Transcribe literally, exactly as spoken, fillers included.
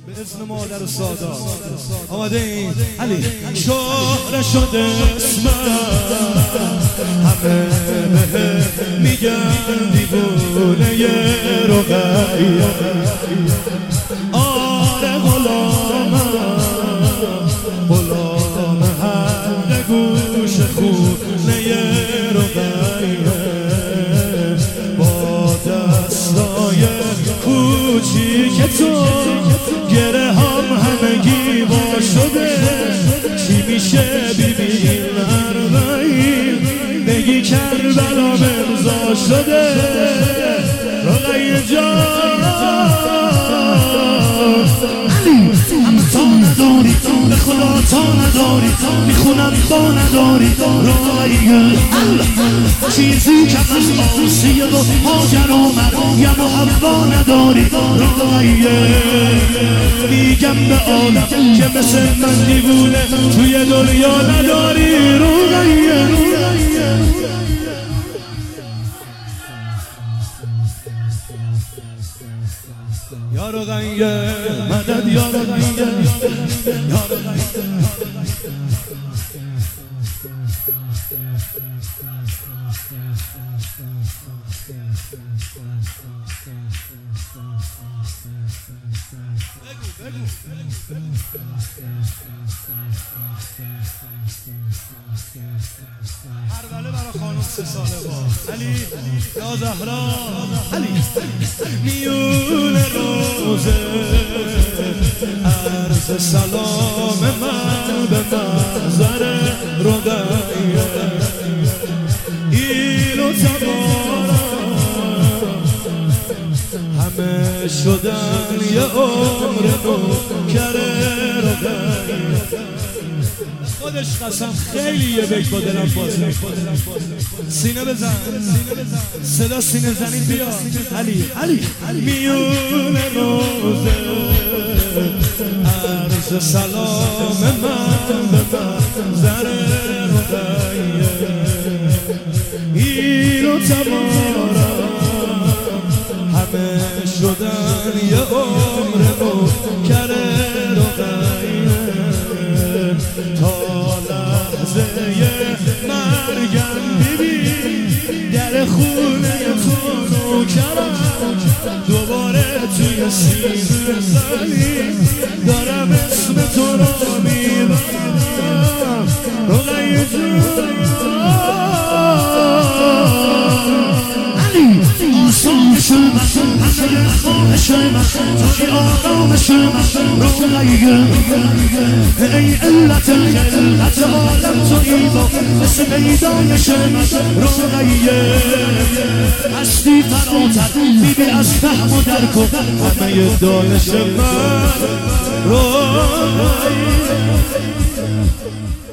به اسم مادر سادات آمده این علی شعر شده اسمم همه به میگن دیوونه رقیه آره غلامم غلام هر گوش خونه رقیه با دستای کوچیک تو گره هم همگی با شده چی میشه بیبین اربعین بگی کربلا امضا شده رقیه جان اما تا نداری به خدا تا نداری میخونم با نداری رقیه چیزی که از آسیه و هاجر و مریم و حوا نداری رقیه میگم به آدم که مثل من دیوونه توی دنیا نداری رقیه یا رقیه مدد یا رقیه یا رقیه هربله برای خانم سه ساله با علی یا زهرا علی میون روزه عرض سلام من به منظر رقیه این و تبارم همه شدن یه عمر نوکر رقیه خودش قسم خیلی یه بیت با دلم بازه سینه بزن صدا سینه زنی بیا علی علی میون روزه عرض سلام من به منظر رقیه این و تبارم همه شدن یه عمر نوکر رقیه تا لحظه مرگم ببین در خونه تو نوکرم دوباره توی سینه زنی دارم اسم تو رو میبرم رقیه جون آسامش من همه خواهش من توی آرامش من رقیه ای علت علت عالم تویی با مثل میدانش من رقیه هستی فراتر بیبی از فهم و درک و همه دانش من رقیه